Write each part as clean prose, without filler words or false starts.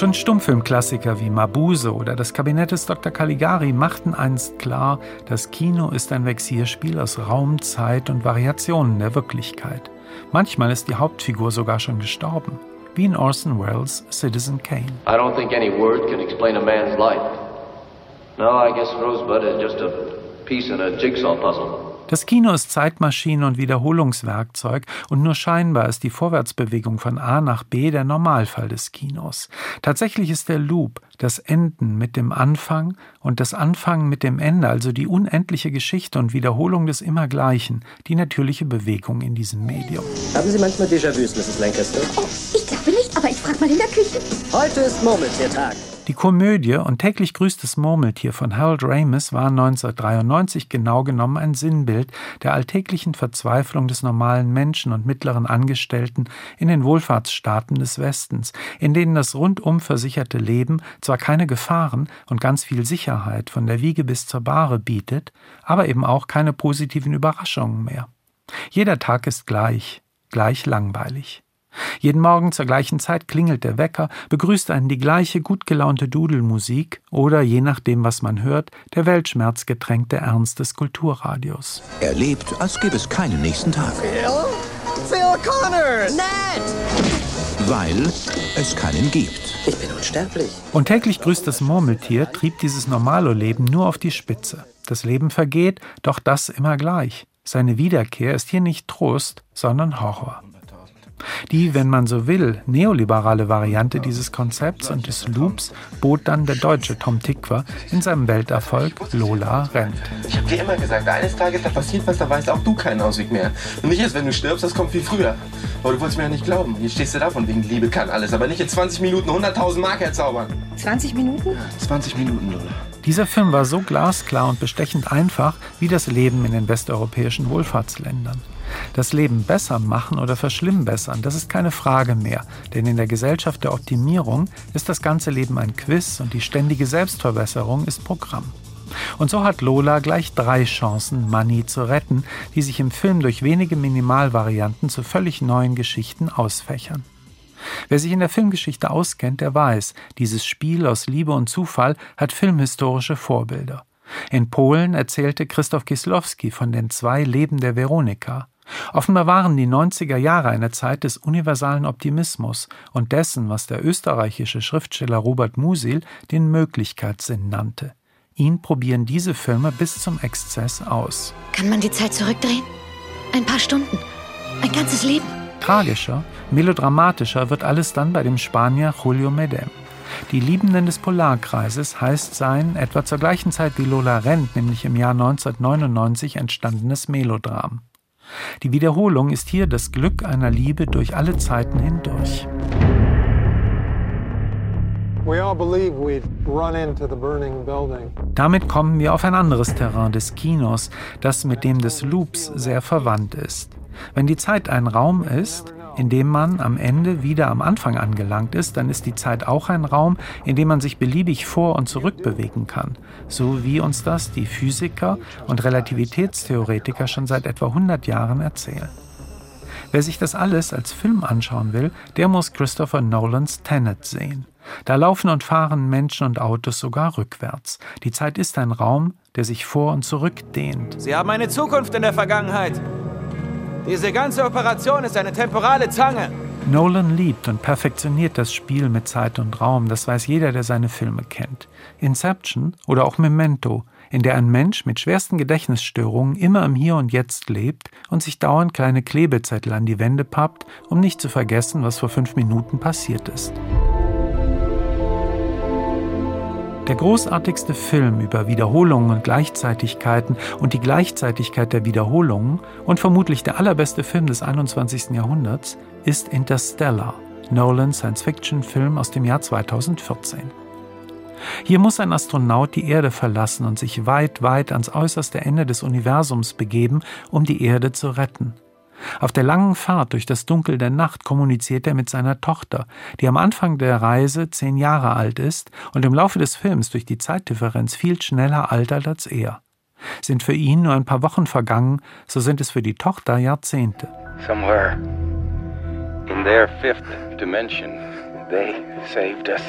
Schon Stummfilmklassiker wie Mabuse oder das Kabinett des Dr. Caligari machten einst klar, das Kino ist ein Vexierspiel aus Raum, Zeit und Variationen der Wirklichkeit. Manchmal ist die Hauptfigur sogar schon gestorben, wie in Orson Welles' Citizen Kane. I don't think any word can explain a man's life. No, I guess Rosebud is just a piece in a jigsaw puzzle. Das Kino ist Zeitmaschine und Wiederholungswerkzeug und nur scheinbar ist die Vorwärtsbewegung von A nach B der Normalfall des Kinos. Tatsächlich ist der Loop, das Enden mit dem Anfang und das Anfangen mit dem Ende, also die unendliche Geschichte und Wiederholung des Immergleichen, die natürliche Bewegung in diesem Medium. Haben Sie manchmal Déjà-vus, Mrs. Lancaster? Oh, ich glaube nicht, aber ich frage mal in der Küche. Heute ist Murmeltiertag. Die Komödie und täglich grüßt das Murmeltier von Harold Ramis war 1993 genau genommen ein Sinnbild der alltäglichen Verzweiflung des normalen Menschen und mittleren Angestellten in den Wohlfahrtsstaaten des Westens, in denen das rundum versicherte Leben zwar keine Gefahren und ganz viel Sicherheit von der Wiege bis zur Bahre bietet, aber eben auch keine positiven Überraschungen mehr. Jeder Tag ist gleich langweilig. Jeden Morgen zur gleichen Zeit klingelt der Wecker, begrüßt einen die gleiche gut gelaunte Dudelmusik oder, je nachdem, was man hört, der weltschmerzgetränkte Ernst des Kulturradios. Er lebt, als gäbe es keinen nächsten Tag. Phil Connors! Ned! Weil es keinen gibt. Ich bin unsterblich. Und täglich grüßt das Murmeltier trieb dieses Normalo-Leben nur auf die Spitze. Das Leben vergeht, doch das immer gleich. Seine Wiederkehr ist hier nicht Trost, sondern Horror. Die, wenn man so will, neoliberale Variante dieses Konzepts und des Loops bot dann der deutsche Tom Tykwer in seinem Welterfolg Lola rennt. Ich hab dir immer gesagt, eines Tages, da passiert was, da weißt auch du keinen Ausweg mehr. Und nicht erst, wenn du stirbst, das kommt wie früher. Aber du wolltest mir ja nicht glauben. Jetzt stehst du da von wegen Liebe kann alles, aber nicht in 20 Minuten 100.000 Mark herzaubern. 20 Minuten? 20 Minuten, Lola. Dieser Film war so glasklar und bestechend einfach wie das Leben in den westeuropäischen Wohlfahrtsländern. Das Leben besser machen oder verschlimmbessern, das ist keine Frage mehr, denn in der Gesellschaft der Optimierung ist das ganze Leben ein Quiz und die ständige Selbstverbesserung ist Programm. Und so hat Lola gleich 3 Chancen, Money zu retten, die sich im Film durch wenige Minimalvarianten zu völlig neuen Geschichten ausfächern. Wer sich in der Filmgeschichte auskennt, der weiß, dieses Spiel aus Liebe und Zufall hat filmhistorische Vorbilder. In Polen erzählte Krzysztof Kieslowski von den 2 Leben der Veronika. Offenbar waren die 90er Jahre eine Zeit des universalen Optimismus und dessen, was der österreichische Schriftsteller Robert Musil den Möglichkeitssinn nannte. Ihn probieren diese Filme bis zum Exzess aus. Kann man die Zeit zurückdrehen? Ein paar Stunden? Ein ganzes Leben? Tragischer, melodramatischer wird alles dann bei dem Spanier Julio Medem. Die Liebenden des Polarkreises heißt sein etwa zur gleichen Zeit wie Lola rennt, nämlich im Jahr 1999 entstandenes Melodram. Die Wiederholung ist hier das Glück einer Liebe durch alle Zeiten hindurch. Damit kommen wir auf ein anderes Terrain des Kinos, das mit dem des Loops sehr verwandt ist. Wenn die Zeit ein Raum ist, in dem man am Ende wieder am Anfang angelangt ist, dann ist die Zeit auch ein Raum, in dem man sich beliebig vor- und zurückbewegen kann, so wie uns das die Physiker und Relativitätstheoretiker schon seit etwa 100 Jahren erzählen. Wer sich das alles als Film anschauen will, der muss Christopher Nolans Tenet sehen. Da laufen und fahren Menschen und Autos sogar rückwärts. Die Zeit ist ein Raum, der sich vor und zurück dehnt. Sie haben eine Zukunft in der Vergangenheit. Diese ganze Operation ist eine temporale Zange. Nolan liebt und perfektioniert das Spiel mit Zeit und Raum, das weiß jeder, der seine Filme kennt. Inception oder auch Memento, in der ein Mensch mit schwersten Gedächtnisstörungen immer im Hier und Jetzt lebt und sich dauernd kleine Klebezettel an die Wände pappt, um nicht zu vergessen, was vor 5 Minuten passiert ist. Der großartigste Film über Wiederholungen und Gleichzeitigkeiten und die Gleichzeitigkeit der Wiederholungen und vermutlich der allerbeste Film des 21. Jahrhunderts ist Interstellar, Nolans Science-Fiction-Film aus dem Jahr 2014. Hier muss ein Astronaut die Erde verlassen und sich weit, weit ans äußerste Ende des Universums begeben, um die Erde zu retten. Auf der langen Fahrt durch das Dunkel der Nacht kommuniziert er mit seiner Tochter, die am Anfang der Reise 10 Jahre alt ist und im Laufe des Films durch die Zeitdifferenz viel schneller altert als er. Sind für ihn nur ein paar Wochen vergangen, so sind es für die Tochter Jahrzehnte. Somewhere in their 5th dimension, They saved us.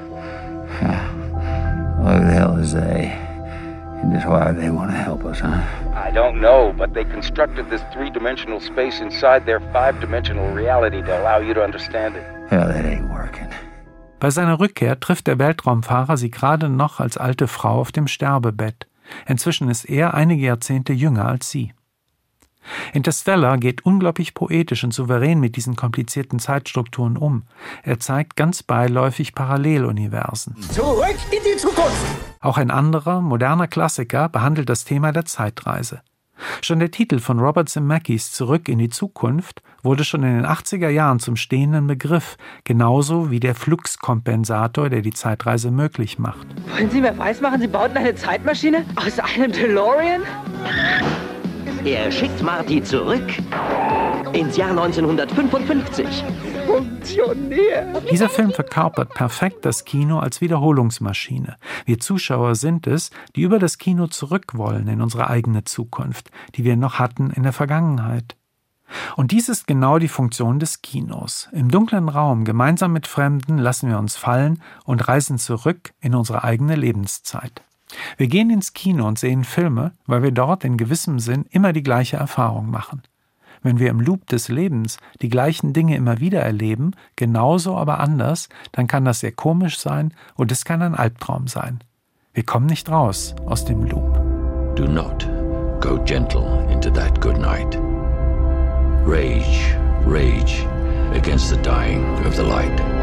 Who the hell is they? And just why they want to help us, huh? I don't know, but they constructed this 3-dimensional space inside their 5-dimensional reality to allow you to understand it. Hell, that ain't working. Bei seiner Rückkehr trifft der Weltraumfahrer sie gerade noch als alte Frau auf dem Sterbebett. Inzwischen ist er einige Jahrzehnte jünger als sie. Interstellar geht unglaublich poetisch und souverän mit diesen komplizierten Zeitstrukturen um. Er zeigt ganz beiläufig Paralleluniversen. Zurück in die Zukunft! Auch ein anderer, moderner Klassiker behandelt das Thema der Zeitreise. Schon der Titel von Robert Zemeckis Zurück in die Zukunft wurde schon in den 80er Jahren zum stehenden Begriff, genauso wie der Fluxkompensator, der die Zeitreise möglich macht. Wollen Sie mir weismachen, Sie bauten eine Zeitmaschine aus einem DeLorean? Er schickt Marty zurück ins Jahr 1955. Funktioniert! Dieser Film verkörpert perfekt das Kino als Wiederholungsmaschine. Wir Zuschauer sind es, die über das Kino zurück wollen in unsere eigene Zukunft, die wir noch hatten in der Vergangenheit. Und dies ist genau die Funktion des Kinos. Im dunklen Raum, gemeinsam mit Fremden, lassen wir uns fallen und reisen zurück in unsere eigene Lebenszeit. Wir gehen ins Kino und sehen Filme, weil wir dort in gewissem Sinn immer die gleiche Erfahrung machen. Wenn wir im Loop des Lebens die gleichen Dinge immer wieder erleben, genauso aber anders, dann kann das sehr komisch sein und es kann ein Albtraum sein. Wir kommen nicht raus aus dem Loop. Do not go gentle into that good night. Rage, rage against the dying of the light.